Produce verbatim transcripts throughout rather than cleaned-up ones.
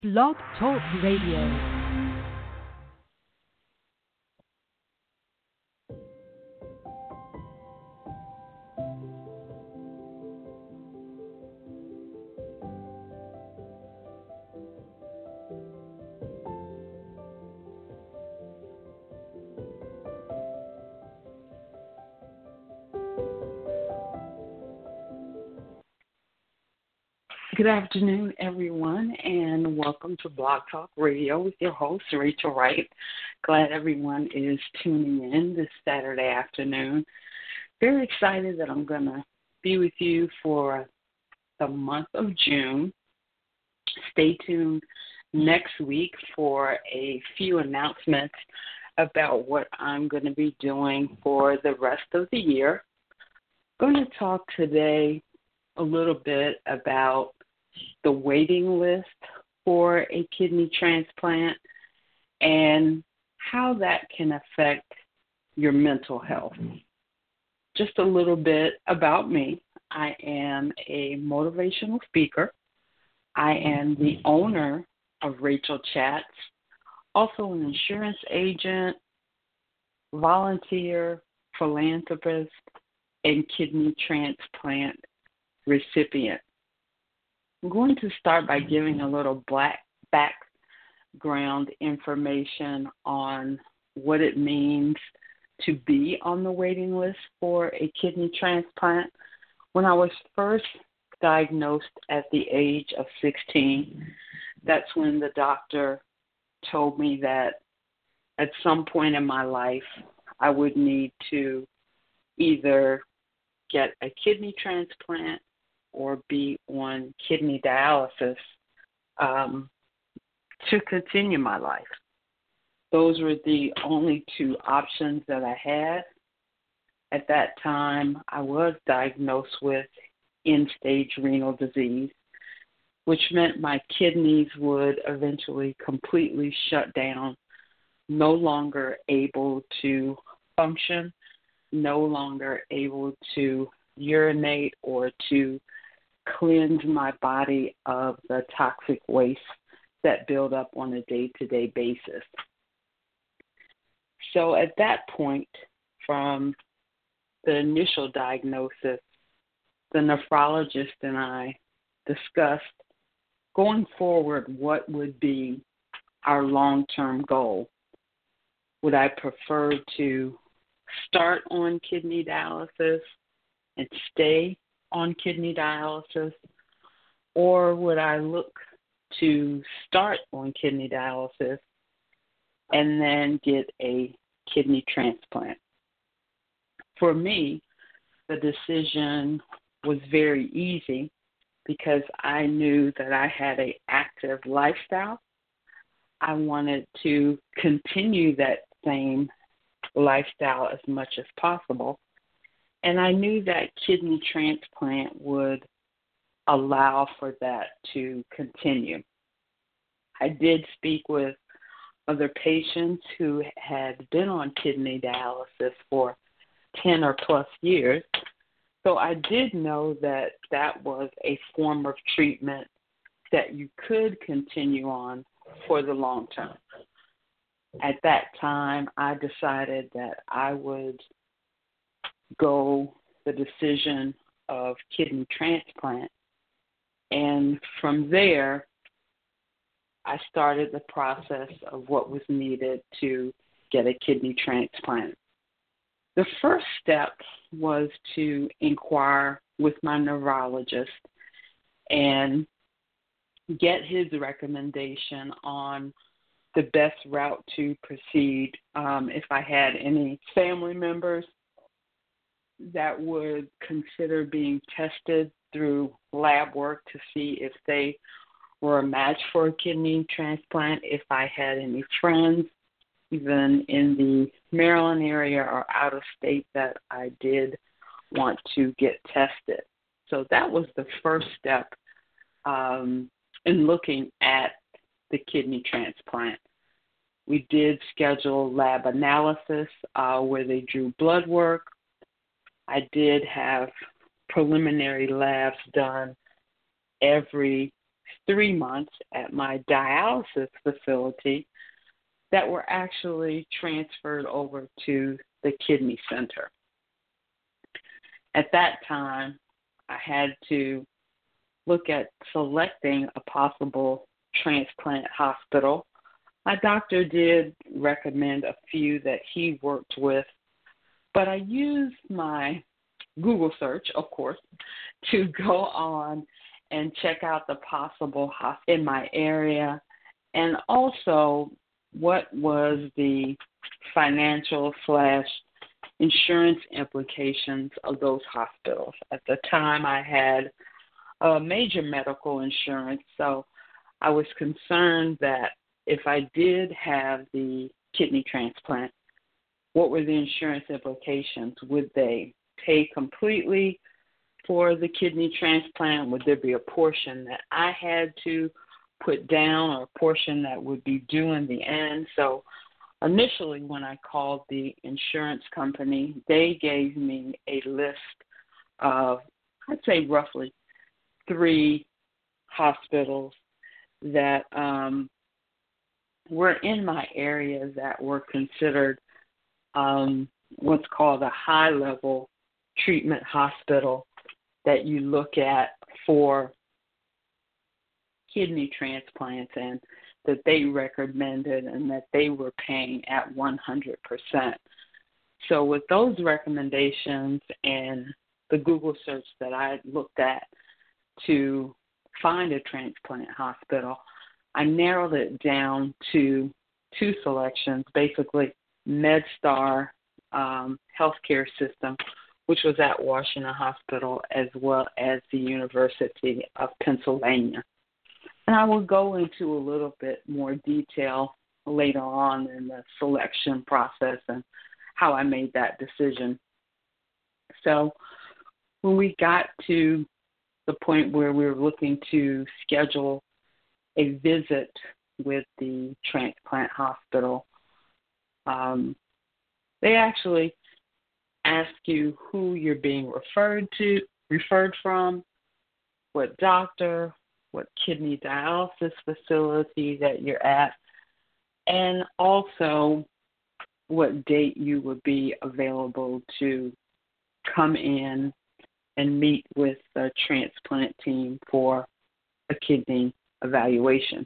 Blog Talk Radio. Good afternoon, everyone, and welcome to Blog Talk Radio with your host, Rachel Wright. Glad everyone is tuning in this Saturday afternoon. Very excited that I'm going to be with you for the month of June. Stay tuned next week for a few announcements about what I'm going to be doing for the rest of the year. I'm going to talk today a little bit about the waiting list for a kidney transplant and how that can affect your mental health. Just a little bit about me. I am a motivational speaker. I am the owner of Rachel Chats, also an insurance agent, volunteer, philanthropist, and kidney transplant recipient. I'm going to start by giving a little black background information on what it means to be on the waiting list for a kidney transplant. When I was first diagnosed at the age of sixteen, that's when the doctor told me that at some point in my life I would need to either get a kidney transplant or be on kidney dialysis um, to continue my life. Those were the only two options that I had. At that time, I was diagnosed with end-stage renal disease, which meant my kidneys would eventually completely shut down, no longer able to function, no longer able to urinate or to cleanse my body of the toxic waste that build up on a day-to-day basis. So at that point, from the initial diagnosis, the nephrologist and I discussed going forward what would be our long-term goal. Would I prefer to start on kidney dialysis and stay on kidney dialysis, or would I look to start on kidney dialysis and then get a kidney transplant? For me, the decision was very easy because I knew that I had an active lifestyle. I wanted to continue that same lifestyle as much as possible. And I knew that kidney transplant would allow for that to continue. I did speak with other patients who had been on kidney dialysis for ten or plus years. So I did know that that was a form of treatment that you could continue on for the long term. At that time, I decided that I would go the decision of kidney transplant. And from there, I started the process of what was needed to get a kidney transplant. The first step was to inquire with my neurologist and get his recommendation on the best route to proceed. Um, if I had any family members that would consider being tested through lab work to see if they were a match for a kidney transplant, if I had any friends, even in the Maryland area or out of state, that I did want to get tested. So that was the first step um, in looking at the kidney transplant. We did schedule lab analysis uh, where they drew blood work. I did have preliminary labs done every three months at my dialysis facility that were actually transferred over to the kidney center. At that time, I had to look at selecting a possible transplant hospital. My doctor did recommend a few that he worked with, but I used my Google search, of course, to go on and check out the possible hospitals in my area, and also what was the financial slash insurance implications of those hospitals. At the time, I had a major medical insurance, so I was concerned that if I did have the kidney transplant, what were the insurance implications? Would they pay completely for the kidney transplant? Would there be a portion that I had to put down or a portion that would be due in the end? So initially, when I called the insurance company, they gave me a list of, I'd say roughly three hospitals that um, were in my area that were considered um, what's called a high-level treatment hospital that you look at for kidney transplants, and that they recommended and that they were paying at one hundred percent. So with those recommendations and the Google search that I looked at to find a transplant hospital, I narrowed it down to two selections, basically MedStar um, healthcare system, which was at Washington Hospital, as well as the University of Pennsylvania. And I will go into a little bit more detail later on in the selection process and how I made that decision. So when we got to the point where we were looking to schedule a visit with the transplant hospital, um, they actually ask you who you're being referred to, referred from, what doctor, what kidney dialysis facility that you're at, and also what date you would be available to come in and meet with the transplant team for a kidney evaluation.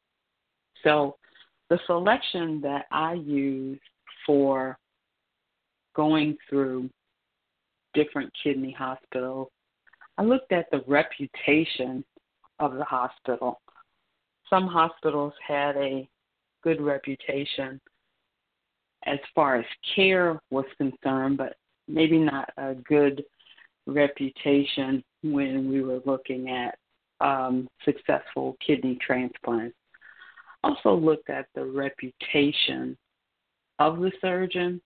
So the selection that I use for going through different kidney hospitals, I looked at the reputation of the hospital. Some hospitals had a good reputation as far as care was concerned, but maybe not a good reputation when we were looking at um, successful kidney transplants. Also looked at the reputation of the surgeon,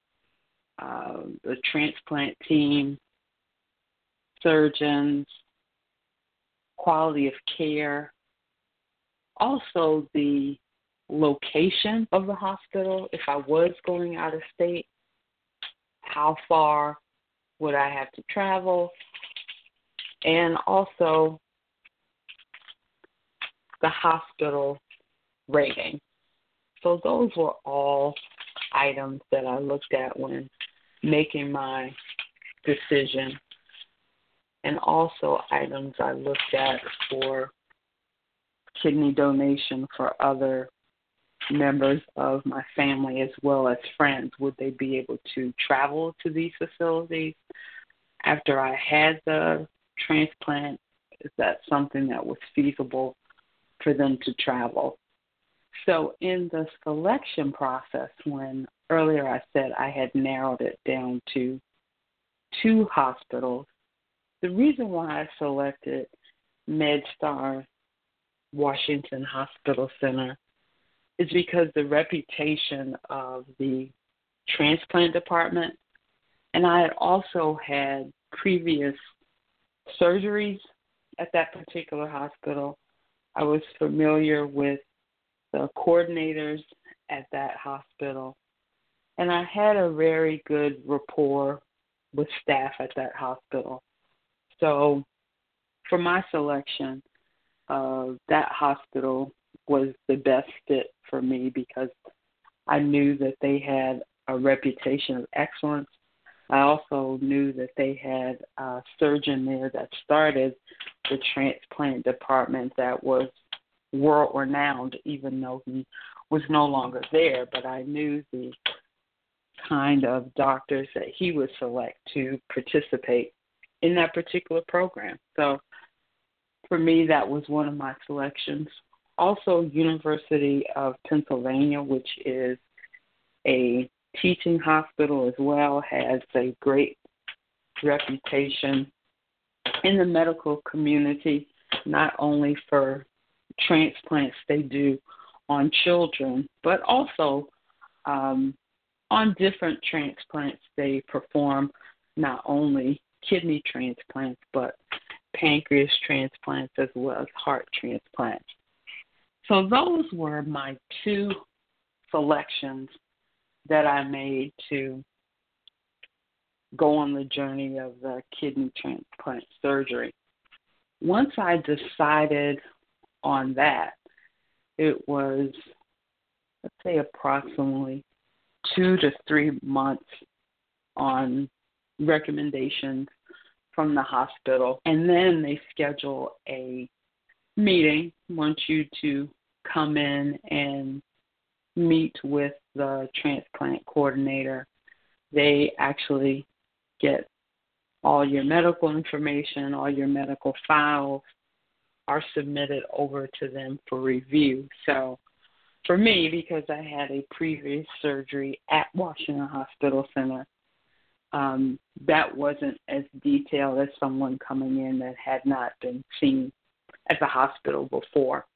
uh, the transplant team, surgeons, quality of care, also the location of the hospital. If I was going out of state, how far would I have to travel? And also the hospital rating. So those were all items that I looked at when making my decision, and also items I looked at for kidney donation for other members of my family as well as friends. Would they be able to travel to these facilities after I had the transplant? Is that something that was feasible for them to travel? So in the selection process, when earlier I said I had narrowed it down to two hospitals, the reason why I selected MedStar Washington Hospital Center is because the reputation of the transplant department, and I had also had previous surgeries at that particular hospital. I was familiar with the coordinators at that hospital, and I had a very good rapport with staff at that hospital. So for my selection, uh, that hospital was the best fit for me because I knew that they had a reputation of excellence. I also knew that they had a surgeon there that started the transplant department that was world-renowned, even though he was no longer there. But I knew the kind of doctors that he would select to participate in that particular program. So for me, that was one of my selections. Also, University of Pennsylvania, which is a teaching hospital as well, has a great reputation in the medical community, not only for transplants they do on children, but also um, on different transplants they perform, not only kidney transplants, but pancreas transplants as well as heart transplants. So those were my two selections that I made to go on the journey of the kidney transplant surgery. Once I decided on that, it was, let's say, approximately two to three months on recommendations from the hospital. And then they schedule a meeting, want you to come in and meet with the transplant coordinator. They actually get all your medical information, all your medical files are submitted over to them for review. So for me, because I had a previous surgery at Washington Hospital Center, um, that wasn't as detailed as someone coming in that had not been seen at the hospital before.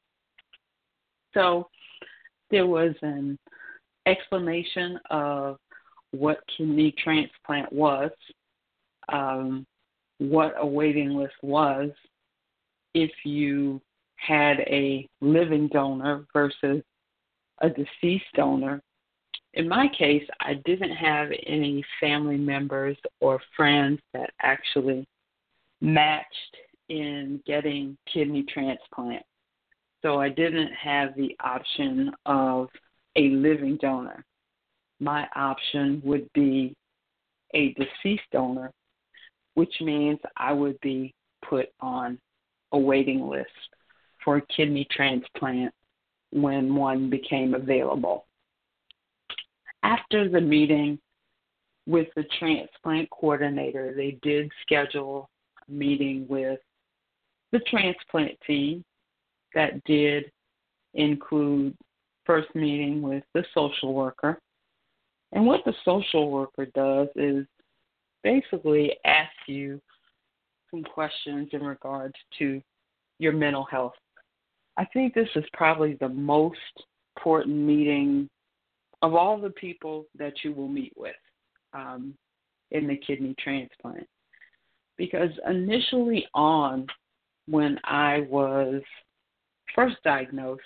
So there was an explanation of what kidney transplant was, um, what a waiting list was, if you had a living donor versus a deceased donor. In my case, I didn't have any family members or friends that actually matched in getting kidney transplant. So I didn't have the option of a living donor. My option would be a deceased donor, which means I would be put on a waiting list for a kidney transplant when one became available. After the meeting with the transplant coordinator, they did schedule a meeting with the transplant team that did include first meeting with the social worker. And what the social worker does is basically ask you some questions in regards to your mental health. I think this is probably the most important meeting of all the people that you will meet with um, in the kidney transplant. Because initially on, when I was first diagnosed,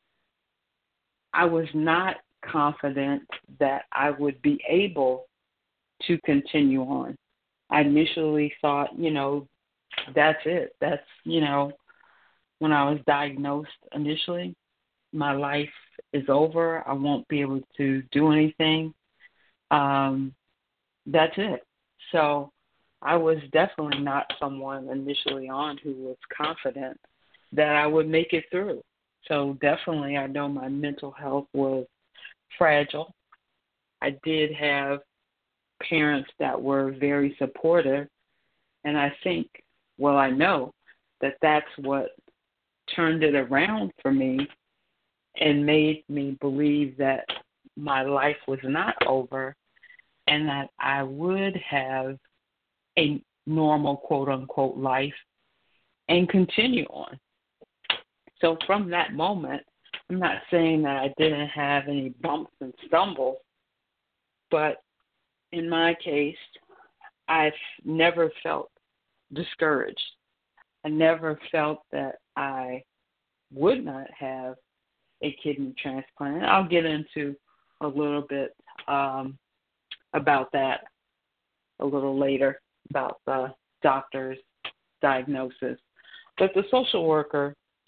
I was not confident that I would be able to continue on. I initially thought, you know, that's it. That's, you know, when I was diagnosed initially, my life is over. I won't be able to do anything. Um, that's it. So I was definitely not someone initially on who was confident that I would make it through. So definitely I know my mental health was fragile. I did have parents that were very supportive, and I think, well, I know that that's what turned it around for me and made me believe that my life was not over and that I would have a normal, quote-unquote, life and continue on. So from that moment, I'm not saying that I didn't have any bumps and stumbles, but in my case, I've never felt discouraged. I never felt that I would not have a kidney transplant. I'll get into a little bit um, about that a little later, about the doctor's diagnosis. But the social worker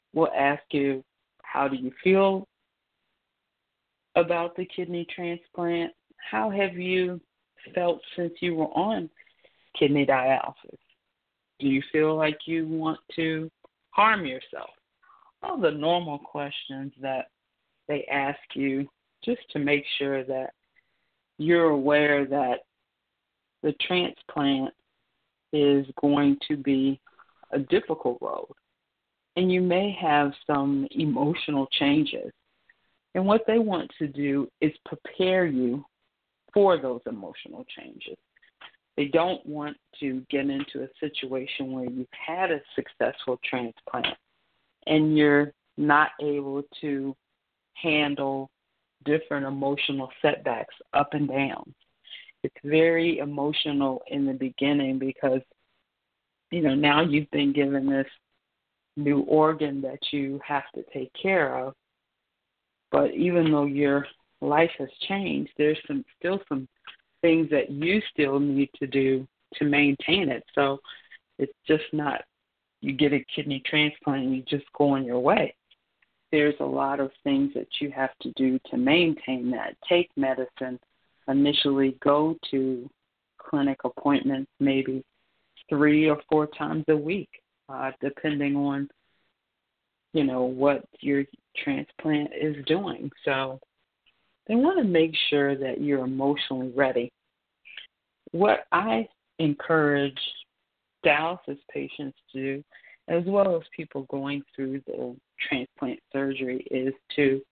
We'll ask you, how do you feel about the kidney transplant? How have you felt since you were on kidney dialysis? Do you feel like you want to harm yourself? All the normal questions that they ask you just to make sure that you're aware that the transplant is going to be a difficult road. And you may have some emotional changes. And what they want to do is prepare you for those emotional changes. They don't want to get into a situation where you've had a successful transplant and you're not able to handle different emotional setbacks up and down. It's very emotional in the beginning because, you know, now you've been given this new organ that you have to take care of. But even though your life has changed, there's some still some things that you still need to do to maintain it. So it's just not you get a kidney transplant and you just go on your way. There's a lot of things that you have to do to maintain that. Take medicine, initially go to clinic appointments maybe three or four times a week, uh, depending on, you know, what your transplant is doing. So they want to make sure that you're emotionally ready. What I encourage dialysis patients to do, as well as people going through the transplant surgery, is to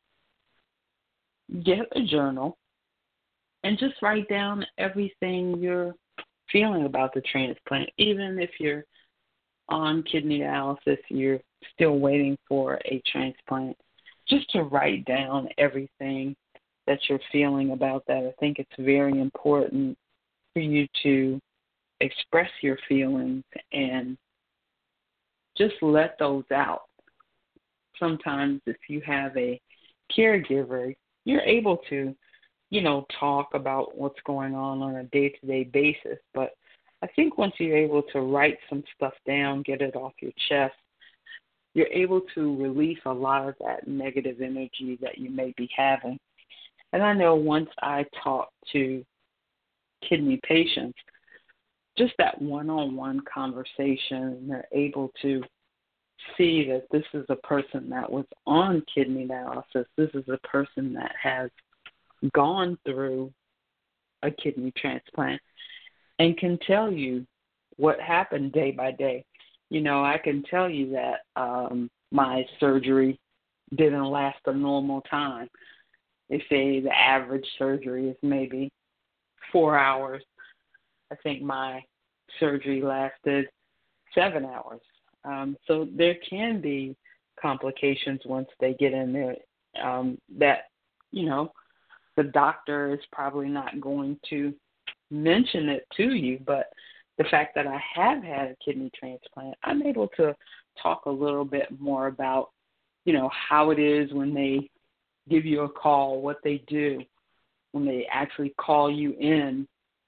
get a journal and just write down everything you're feeling about the transplant. Even if you're on kidney dialysis, you're still waiting for a transplant, just to write down everything that you're feeling about that. I think it's very important for you to express your feelings and just let those out. Sometimes if you have a caregiver, you're able to, you know, talk about what's going on on a day-to-day basis. But I think once you're able to write some stuff down, get it off your chest, you're able to release a lot of that negative energy that you may be having. And I know once I talk to kidney patients, just that one-on-one conversation, they're able to see that this is a person that was on kidney dialysis. This is a person that has gone through a kidney transplant and can tell you what happened day by day. You know, I can tell you that um, my surgery didn't last a normal time. They say the average surgery is maybe four hours. I think my surgery lasted seven hours. Um, so there can be complications once they get in there um, that, you know, the doctor is probably not going to mention it to you, but the fact that I have had a kidney transplant, I'm able to talk a little bit more about, you know, how it is when they give you a call, what they do, when they actually call you in.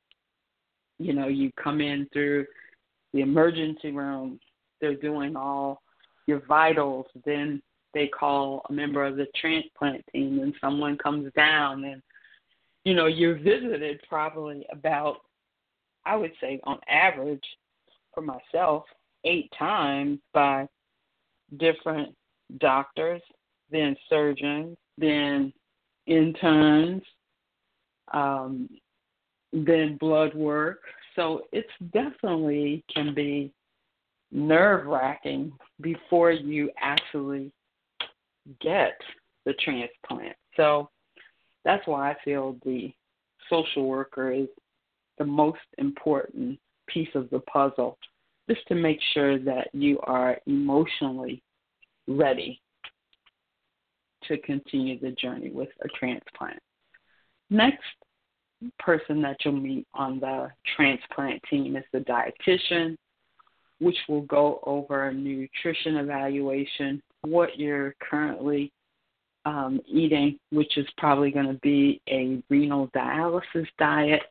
You know, you come in through the emergency room, they're doing all your vitals, then they call a member of the transplant team and someone comes down and, you know, you're visited probably about, I would say on average for myself, eight times by different doctors, then surgeons, then interns, um, then blood work. So it's definitely can be nerve-wracking before you actually get the transplant. So that's why I feel the social worker is the most important piece of the puzzle, just to make sure that you are emotionally ready to continue the journey with a transplant. Next person that you'll meet on the transplant team is the dietitian, which will go over a nutrition evaluation, what you're currently um, eating, which is probably going to be a renal dialysis diet,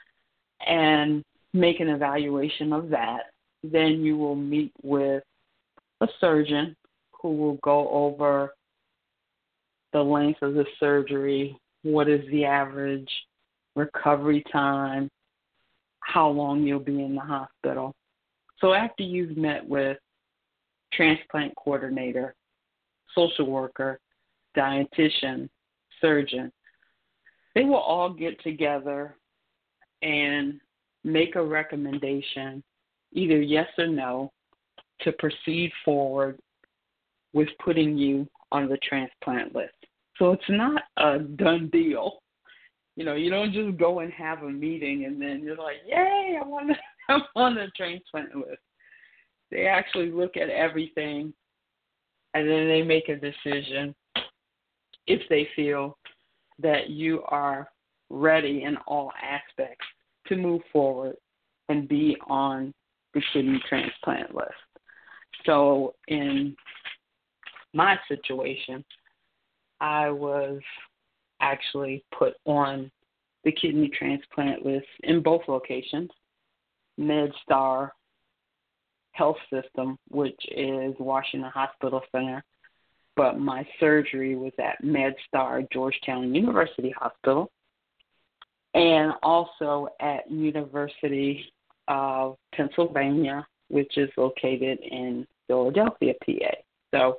and make an evaluation of that. Then you will meet with a surgeon who will go over the length of the surgery, what is the average recovery time, how long you'll be in the hospital. So after you've met with transplant coordinator, social worker, dietitian, surgeon, they will all get together and make a recommendation, either yes or no, to proceed forward with putting you on the transplant list. So it's not a done deal. You know, you don't just go and have a meeting and then you're like, yay, I want to, I'm on the transplant list. They actually look at everything and then they make a decision if they feel that you are ready in all aspects to move forward and be on the kidney transplant list. So in my situation, I was actually put on the kidney transplant list in both locations, MedStar Health System, which is Washington Hospital Center, but my surgery was at MedStar Georgetown University Hospital, and also at University of Pennsylvania, which is located in Philadelphia, P A. So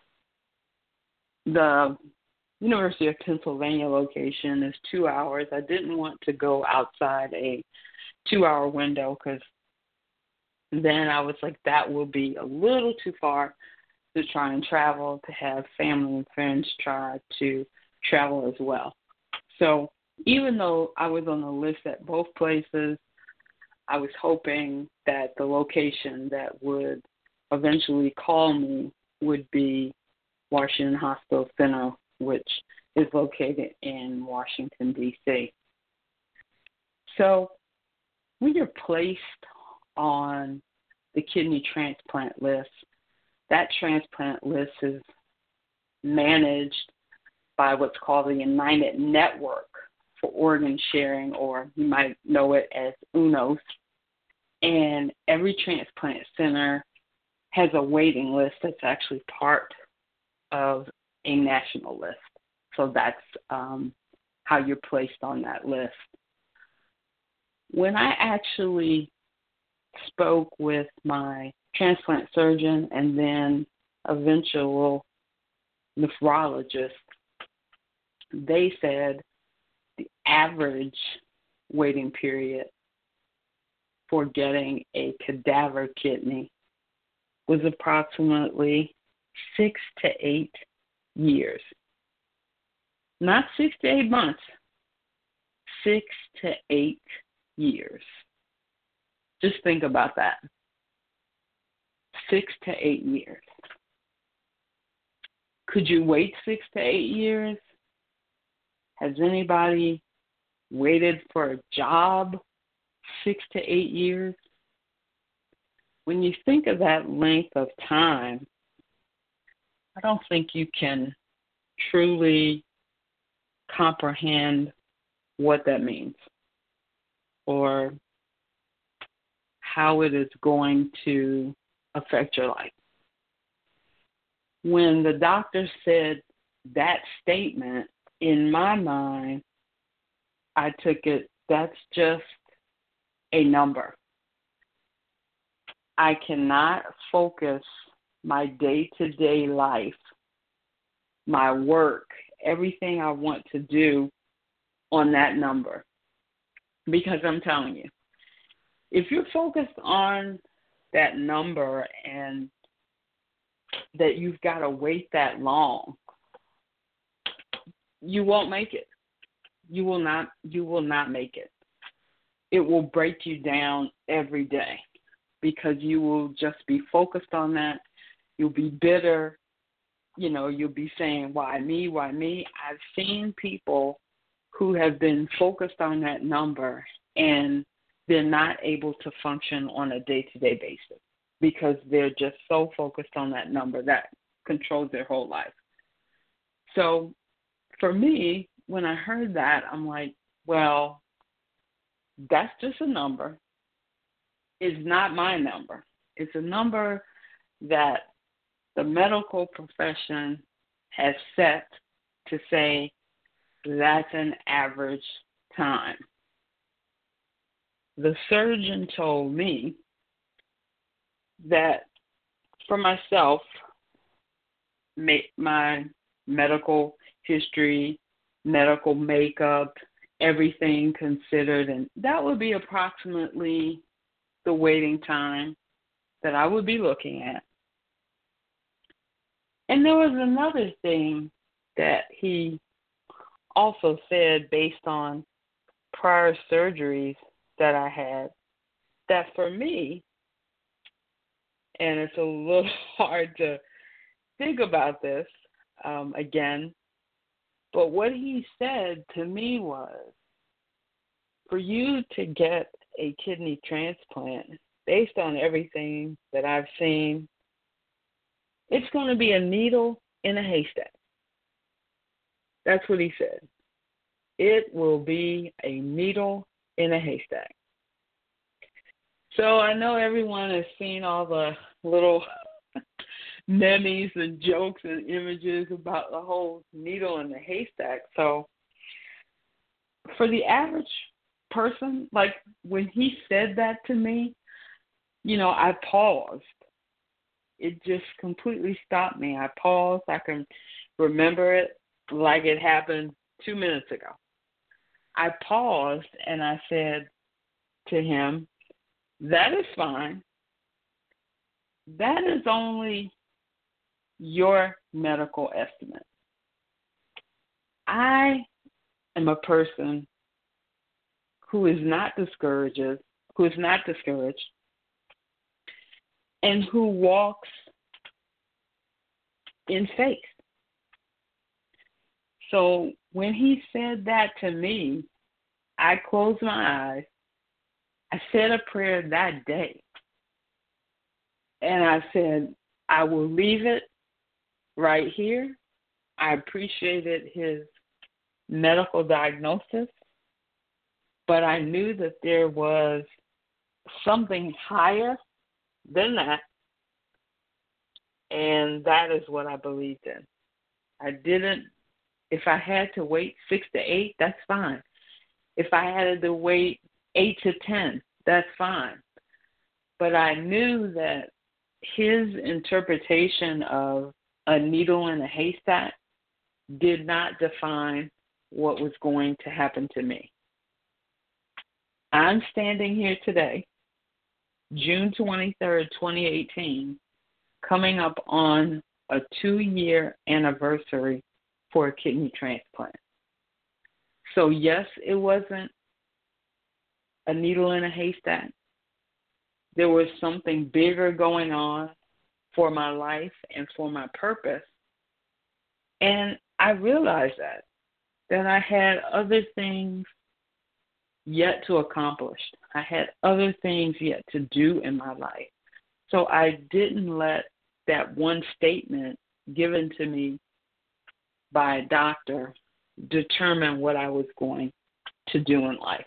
the University of Pennsylvania location is two hours. I didn't want to go outside a two-hour window because then I was like, that will be a little too far to try and travel, to have family and friends try to travel as well. So even though I was on the list at both places, I was hoping that the location that would eventually call me would be Washington Hospital Center, which is located in Washington, D C So when you're placed on the kidney transplant list, that transplant list is managed by what's called the United Network for Organ Sharing, or you might know it as U N O S. And every transplant center has a waiting list that's actually part of a national list. So that's um, how you're placed on that list. When I actually spoke with my transplant surgeon and then eventual nephrologist, they said the average waiting period for getting a cadaver kidney was approximately six to eight years. Not six to eight months, six to eight years. Just think about that. Six to eight years. Could you wait six to eight years? Has anybody waited for a job six to eight years? When you think of that length of time, I don't think you can truly comprehend what that means or how it is going to affect your life. When the doctor said that statement, in my mind, I took it, that's just a number. I cannot focus my day-to-day life, my work, everything I want to do on that number. Because I'm telling you, if you're focused on that number and that you've got to wait that long, you won't make it. You will not, you will not make it. It will break you down every day because you will just be focused on that. You'll be bitter. You know, you'll be saying, why me, why me? I've seen people who have been focused on that number and they're not able to function on a day-to-day basis because they're just so focused on that number that controls their whole life. So for me, when I heard that, I'm like, well, that's just a number. It's not my number. It's a number that the medical profession has set to say that's an average time. The surgeon told me that for myself, my medical history, medical makeup, everything considered, and that would be approximately the waiting time that I would be looking at. And there was another thing that he also said based on prior surgeries that I had, that for me, and it's a little hard to think about this um, again, but what he said to me was, for you to get a kidney transplant, based on everything that I've seen, it's going to be a needle in a haystack. That's what he said. It will be a needle in a haystack. So I know everyone has seen all the little memes and jokes and images about the whole needle in the haystack. So for the average person, like when he said that to me, you know, I paused. It just completely stopped me. I paused. I can remember it like it happened two minutes ago. I paused and I said to him, that is fine. That is only your medical estimate. I am a person who is not discouraged, who is not discouraged, and who walks in faith. So when he said that to me, I closed my eyes. I said a prayer that day. And I said, I will leave it right here. I appreciated his medical diagnosis, but I knew that there was something higher than that, and that is what I believed in. I didn't, if I had to wait six to eight, that's fine. If I had to wait eight to ten, that's fine. But I knew that his interpretation of a needle in a haystack did not define what was going to happen to me. I'm standing here today, June twenty-third, twenty eighteen, coming up on a two-year anniversary for a kidney transplant. So yes, it wasn't a needle in a haystack. There was something bigger going on for my life and for my purpose. And I realized that, that I had other things yet to accomplish. I had other things yet to do in my life. So I didn't let that one statement given to me by a doctor determine what I was going to do in life.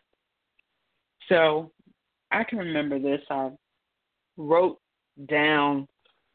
So I can remember this. I wrote down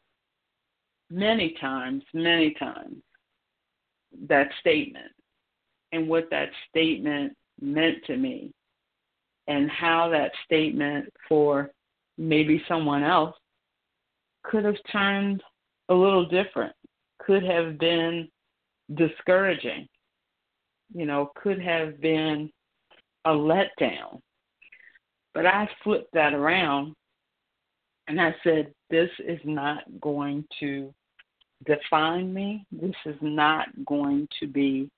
many times, many times, that statement and what that statement meant to me, and how that statement for maybe someone else could have turned a little different, could have been discouraging, you know, could have been a letdown. But I flipped that around and I said, this is not going to define me. This is not going to be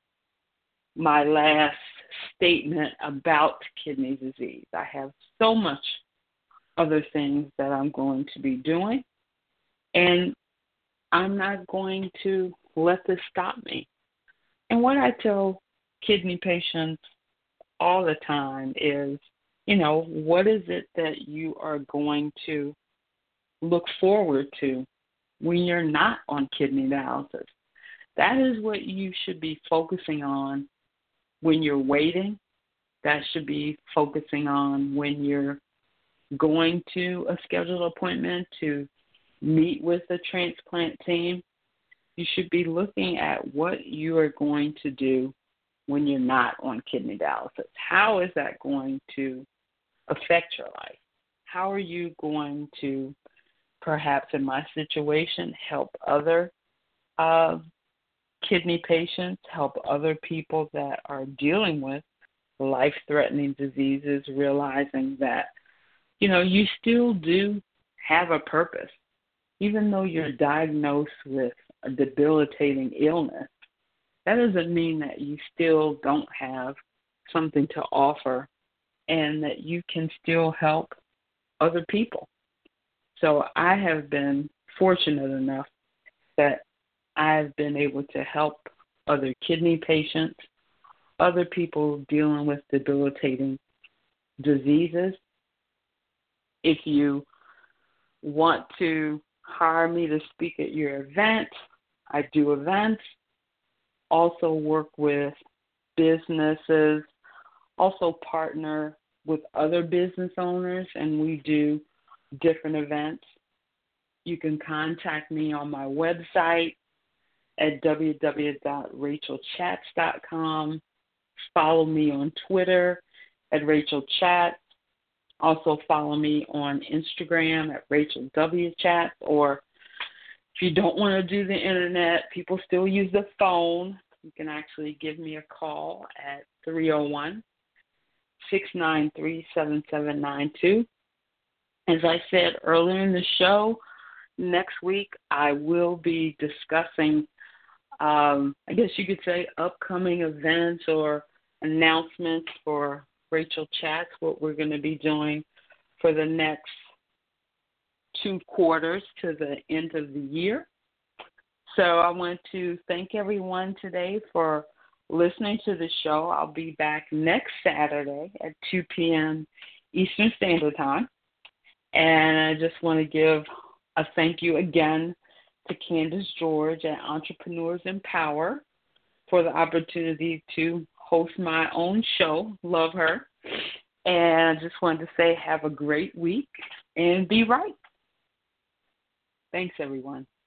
my last statement about kidney disease. I have so much other things that I'm going to be doing, and I'm not going to let this stop me. And what I tell kidney patients all the time is, you know, what is it that you are going to look forward to when you're not on kidney dialysis? That is what you should be focusing on when you're waiting. That should be focusing on when you're going to a scheduled appointment to meet with the transplant team, you should be looking at what you are going to do when you're not on kidney dialysis. How is that going to affect your life? How are you going to, perhaps in my situation, help other uh, kidney patients, help other people that are dealing with life-threatening diseases, realizing that, you know, you still do have a purpose. Even though you're diagnosed with a debilitating illness, that doesn't mean that you still don't have something to offer and that you can still help other people. So I have been fortunate enough that I've been able to help other kidney patients, other people dealing with debilitating diseases. If you want to hire me to speak at your event, I do events, also work with businesses, also partner with other business owners, and we do different events. You can contact me on my website at w w w dot rachel chats dot com. Follow me on Twitter at Rachel Chats. Also follow me on Instagram at Rachel W. Chats. Or if you don't want to do the internet, people still use the phone. You can actually give me a call at three oh one, six nine three, seven seven nine two. As I said earlier in the show, next week I will be discussing, um, I guess you could say, upcoming events or announcements for Rachel Chats, what we're going to be doing for the next two quarters to the end of the year. So I want to thank everyone today for listening to the show. I'll be back next Saturday at two p.m. Eastern Standard Time. And I just want to give a thank you again to Candace George at Entrepreneurs Empower for the opportunity to host my own show. Love her. And I just wanted to say have a great week and be right. Thanks, everyone.